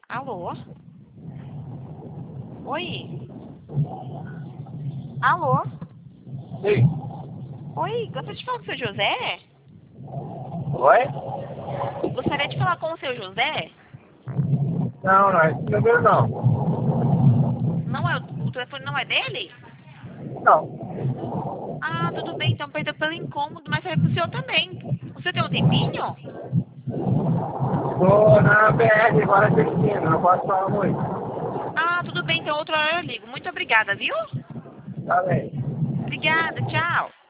Alô? Oi? Alô? Sim. Oi, gostaria de falar com o seu José? Oi? Gostaria de falar com o seu José? Não, não é esse número não. Não é, o telefone não é dele? Não. Ah, tudo bem, então perdão pelo incômodo, mas é pro senhor também. Você tem um tempinho? Tô na BR agora dirigindo, não posso falar muito. Ah, tudo bem, então outra hora eu ligo. Muito obrigada, viu? Tá bem. Obrigada, tchau.